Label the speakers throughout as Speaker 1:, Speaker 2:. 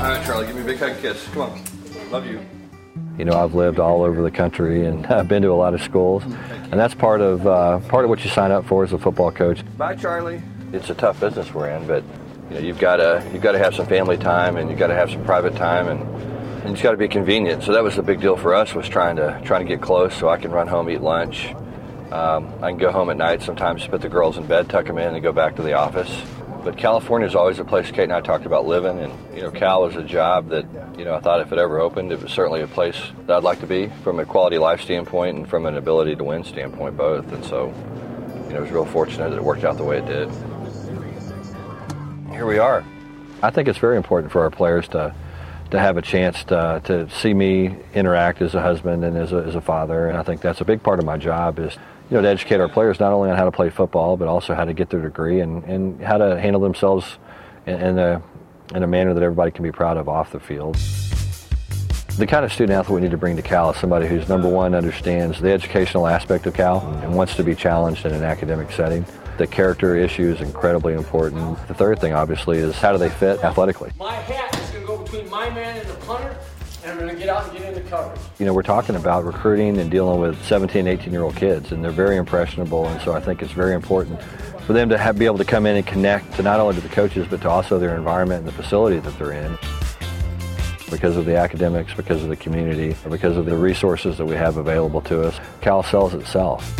Speaker 1: right, Charlie, give me a big hug and kiss. Come on. Love you.
Speaker 2: You know, I've lived all over the country and I've been to a lot of schools, and that's part of what you sign up for as a football coach.
Speaker 1: Bye, Charlie.
Speaker 2: It's a tough business we're in, but you know, you've got to have some family time and you've got to have some private time, and it's got to be convenient. So that was the big deal for us, was trying to get close so I can run home, eat lunch. I can go home at night sometimes, put the girls in bed, tuck them in, and go back to the office. But California is always a place Kate and I talked about living, and you know, Cal was a job that, you know, I thought if it ever opened, it was certainly a place that I'd like to be from a quality of life standpoint and from an ability to win standpoint, both. And so, you know, I was real fortunate that it worked out the way it did. Here we are. I think it's very important for our players to have a chance to see me interact as a husband and as a father, and I think that's a big part of my job, is to educate our players not only on how to play football, but also how to get their degree and how to handle themselves in a manner that everybody can be proud of off the field. The kind of student athlete we need to bring to Cal is somebody who's, number one, understands the educational aspect of Cal and wants to be challenged in an academic setting. The character issue is incredibly important. The third thing, obviously, is how do they fit athletically.
Speaker 3: My hat is going to go between my man and the punter, and I'm going to get out and get into coverage.
Speaker 2: You know, we're talking about recruiting and dealing with 17, 18-year-old kids, and they're very impressionable, and so I think it's very important for them to be able to come in and connect to not only to the coaches, but to also their environment and the facility that they're in. Because of the academics, because of the community, or because of the resources that we have available to us, Cal sells itself.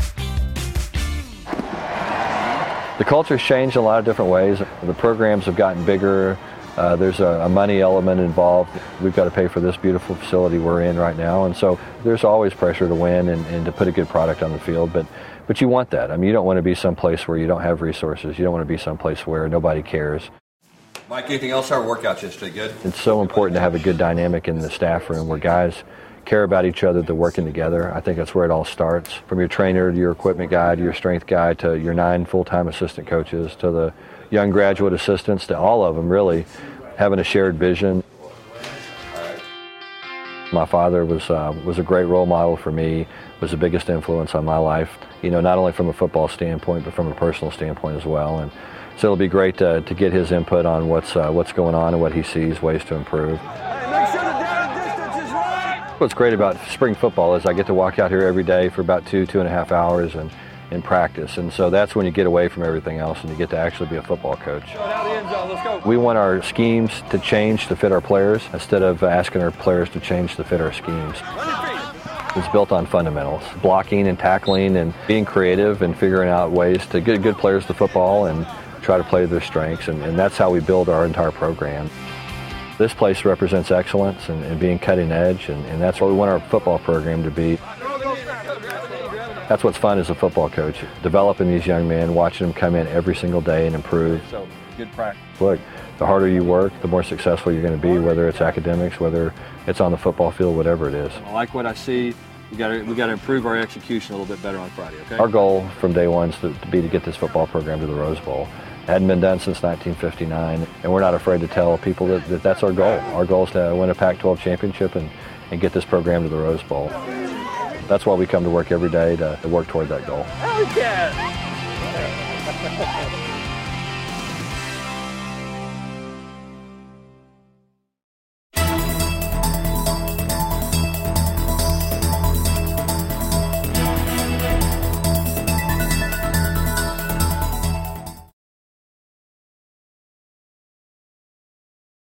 Speaker 2: The culture's changed in a lot of different ways. The programs have gotten bigger. There's a money element involved. We've got to pay for this beautiful facility we're in right now, and so there's always pressure to win and to put a good product on the field, but you want that. I mean, you don't want to be someplace where you don't have resources. You don't want to be someplace where nobody cares.
Speaker 1: Mike, anything else? Our workouts yesterday good?
Speaker 2: It's so important to have a good dynamic in the staff room where guys care about each other, they're working together. I think that's where it all starts. From your trainer to your equipment guy to your strength guy to your 9 full-time assistant coaches to the young graduate assistants, to all of them really having a shared vision. My father was a great role model for me, was the biggest influence on my life, not only from a football standpoint, but from a personal standpoint as well. And so it'll be great to get his input on what's going on and what he sees, ways to improve.
Speaker 4: Hey, make sure the down and distance is right.
Speaker 2: What's great about spring football is I get to walk out here every day for about 2.5 hours and practice, and so that's when you get away from everything else and you get to actually be a football coach.
Speaker 4: Out the end zone, let's go.
Speaker 2: We want our schemes to change to fit our players instead of asking our players to change to fit our schemes. It's built on fundamentals, blocking and tackling and being creative and figuring out ways to get good players to football and try to play to their strengths, and that's how we build our entire program. This place represents excellence and being cutting edge, and that's what we want our football program to be. That's what's fun as a football coach, developing these young men, watching them come in every single day and improve.
Speaker 1: So, good practice.
Speaker 2: Look, the harder you work, the more successful you're going to be, whether it's academics, whether it's on the football field, whatever it is.
Speaker 1: I like what I see. We got to improve our execution a little bit better on Friday, okay?
Speaker 2: Our goal from day one is to get this football program to the Rose Bowl. It hadn't been done since 1959, and we're not afraid to tell people that that's our goal. Our goal is to win a Pac-12 championship and get this program to the Rose Bowl. That's why we come to work every day, to work toward that goal.
Speaker 4: Hell yeah!